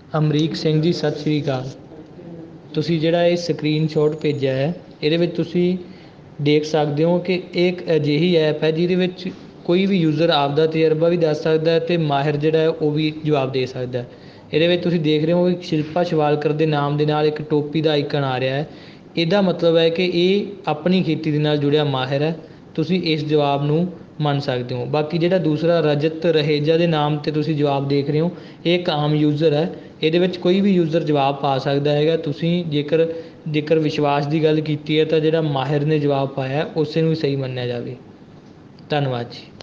ਅਮਰੀਕ ਸਿੰਘ ਜੀ ਸਤਿ ਸ਼੍ਰੀ ਅਕਾਲ। ਤੁਸੀਂ ਜਿਹੜਾ ਇਹ ਸਕਰੀਨਸ਼ਾਟ ਭੇਜਿਆ ਹੈ, ਇਹਦੇ ਵਿੱਚ ਤੁਸੀਂ ਦੇਖ ਸਕਦੇ ਹੋ ਕਿ ਇਹ ਇੱਕ ਅਜਿਹੀ ਐਪ ਹੈ ਜਿਹਦੇ ਵਿੱਚ ਕੋਈ ਵੀ ਯੂਜ਼ਰ ਆਪਦਾ ਤਜਰਬਾ ਵੀ ਦੱਸ ਸਕਦਾ ਹੈ ਅਤੇ ਮਾਹਿਰ ਜਿਹੜਾ ਹੈ ਉਹ ਵੀ ਜਵਾਬ ਦੇ ਸਕਦਾ। ਇਹਦੇ ਵਿੱਚ ਤੁਸੀਂ ਦੇਖ ਰਹੇ ਹੋ ਕਿ ਸ਼ਿਲਪਾ ਸ਼ਿਵਾਲਕਰ ਦੇ ਨਾਮ ਦੇ ਨਾਲ ਇੱਕ ਟੋਪੀ ਦਾ ਆਈਕਨ ਆ ਰਿਹਾ ਹੈ। ਇਹਦਾ ਮਤਲਬ ਹੈ ਕਿ ਇਹ ਆਪਣੀ ਖੇਤੀ ਦੇ ਨਾਲ ਜੁੜਿਆ ਮਾਹਿਰ ਹੈ। ਤੁਸੀਂ ਇਸ ਜਵਾਬ ਨੂੰ ਮੰਨ ਸਕਦੇ ਹੋ। ਬਾਕੀ ਜਿਹੜਾ ਦੂਸਰਾ ਰਜਤ ਰਹੇਜਾ ਦੇ ਨਾਮ 'ਤੇ ਤੁਸੀਂ ਜਵਾਬ ਦੇਖ ਰਹੇ ਹੋ, ਇਹ ਇੱਕ ਆਮ ਯੂਜ਼ਰ ਹੈ। ਇਹਦੇ ਵਿੱਚ ਕੋਈ ਵੀ ਯੂਜ਼ਰ ਜਵਾਬ ਪਾ ਸਕਦਾ ਹੈਗਾ। ਤੁਸੀਂ ਜੇਕਰ ਵਿਸ਼ਵਾਸ ਦੀ ਗੱਲ ਕੀਤੀ ਹੈ ਤਾਂ ਜਿਹੜਾ ਮਾਹਿਰ ਨੇ ਜਵਾਬ ਪਾਇਆ ਉਸੇ ਨੂੰ ਹੀ ਸਹੀ ਮੰਨਿਆ ਜਾਵੇ। ਧੰਨਵਾਦ ਜੀ।